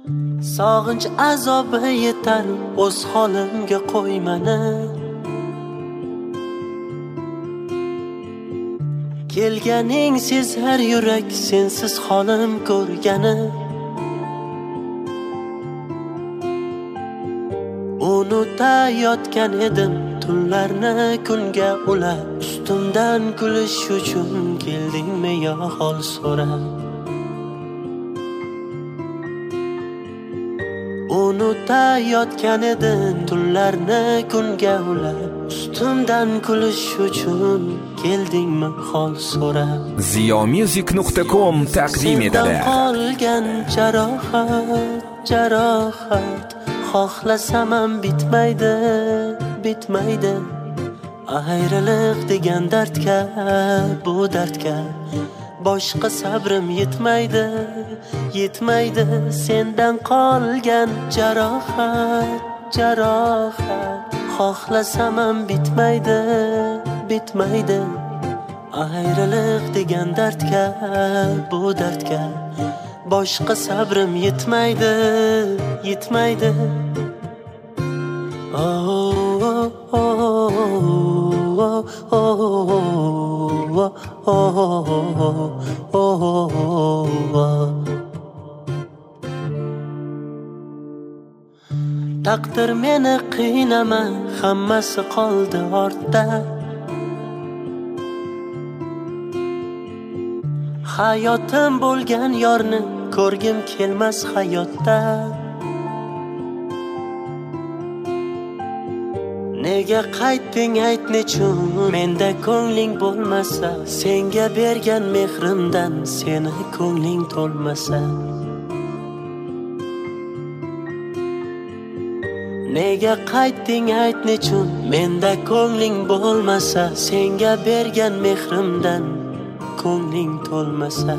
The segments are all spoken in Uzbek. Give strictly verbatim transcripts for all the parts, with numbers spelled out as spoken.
Sog'inch azobi yetar o'z holimga qo'ymani. Kelganing sezar yurak sensiz holim ko'rgani. Unutayotgan edim tunlarni kunga ulab, ustimdan kulish uchun keldingmi yo hol so'rab. Unutayotgan edim tunlarni kunga ulab, ustimdan kulish uchun keldingmi hol so'rab. ziyo music nuqta com taqdim etadi. Qolgan jarohat, jarohat xohlasam ham bitmaydi, bitmaydi. Ayriliq degan dardga, bu dardga boshqa sabrim yetmaydi, yetmaydi. Sendan qolgan jarohat, jarohat xohlasam ham bitmaydi, bitmaydi. Ayriliq degan dardga, bu dardga boshqa sabrim yetmaydi, yetmaydi. Oh, oh, oh, oh, oh, oh, oh, oh. Taqdir meni qiynama, hammasi qoldi ortda. Hayotim bo'lgan yorni ko'rgim kelmas hayotda. Nega qaytding ayt nechun, menda ko'ngling bo'lmasa, senga bergan mehrimdan seni ko'ngling to'lmasa. Nega qaytding ayt nechun, menda ko'ngling bo'lmasa, senga bergan mehrimdan ko'ngling to'lmasa.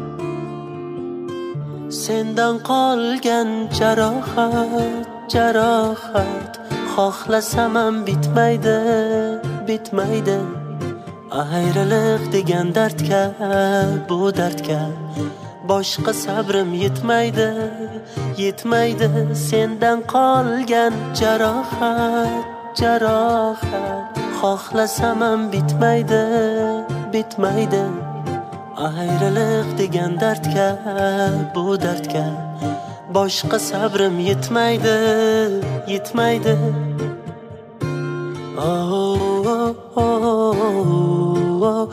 Sendan qolgan jarohat, jarohat xohlasam ham bitmaydi, bitmaydi. Ayriliq degan dardga, bu dardga boshqa sabrim yetmaydi, yetmaydi. Sendan qolgan jarohat, jarohat xohlasam ham bitmaydi, bitmaydi. Ayriliq degan dardga, bu dardga boshqa sabrim yetmaydi, yetmaydi. Oh, oh, oh, oh,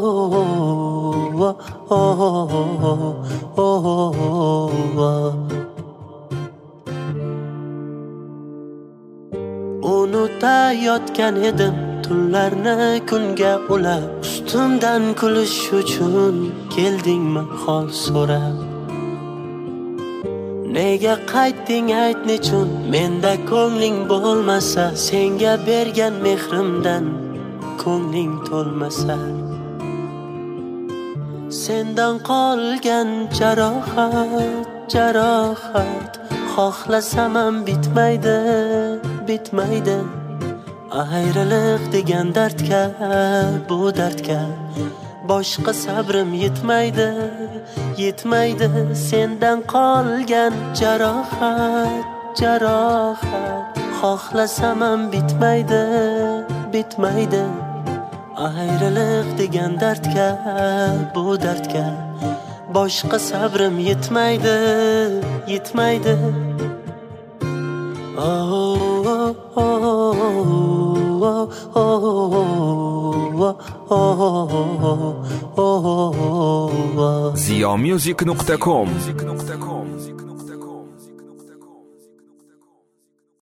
oh, oh, oh. Unutayotgan edim tunlarni kunga ulab, ustimdan kulish uchun keldingmi hol so'rab. Nega qaytding ayt nechun, menda ko'ngling bo'lmasa, senga bergan mehrimdan ko'ngling to'lmasa. Sendan qolgan jarohat, jarohat xohlasam ham bitmaydi, bitmaydi. Ayriliq degan dardga, bu dardga boshqa sabrim yetmaydi, yetmaydi. Sendan qolgan jarohat, jarohat xohlasam ham bitmaydi, bitmaydi. Ayriliq degan dardga, bu dardga boshqa sabrim yetmaydi, yetmaydi. Oh, oh, oh, oh, oh, oh, oh, oh. ziyo music nuqta com